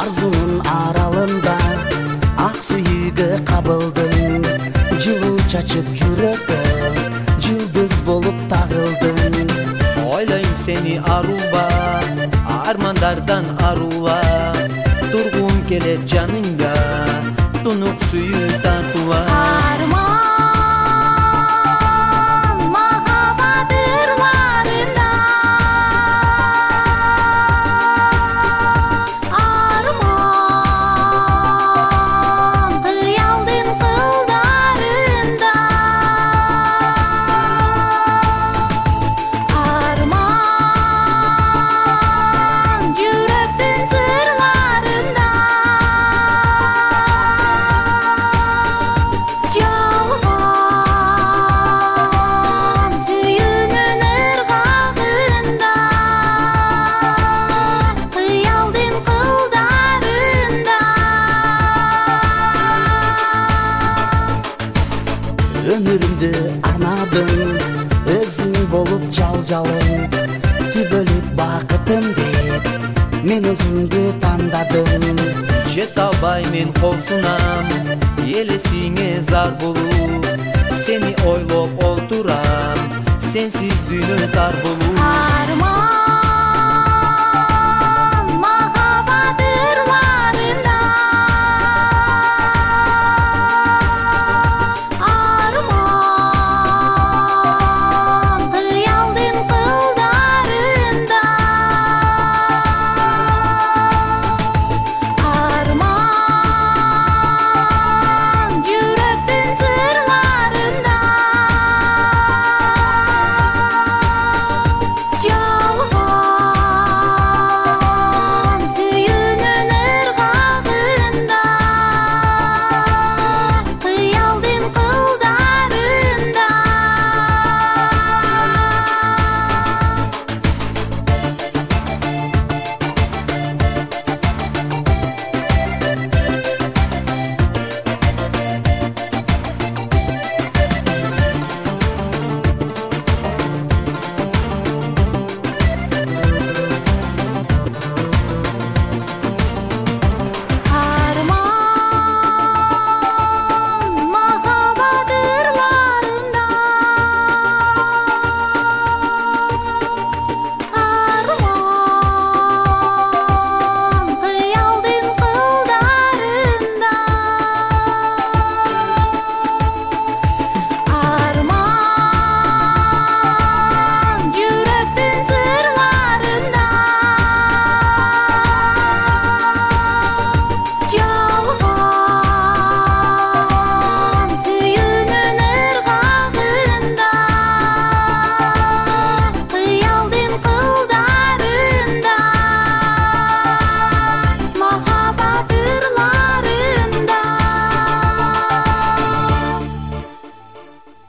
Arzu'nun aralında ақ сүйігі қабылдың, жылу чачып жүрекке жылдыз болып тағылдың. Ойлайм сени аруба, армандардан арула, тургум келет жаныңда, тунук сүйүү тартула. Арман махаббат ырларында, арман кыялдын кылдарында, арман жүрөктүн сырларында, жалган сүйүүнүн ыргагында, кыялдын кылдарында. Өмүрүмдү арнадың, өзүң болуп жал-жалың, түбөлүк бакытым деп мен өзүңдү тандадым. Жет албай мен кол сунам, элесиңе зар болуп, сени ойлоп отурам, сенсиз дүйнө тар болуп. Арман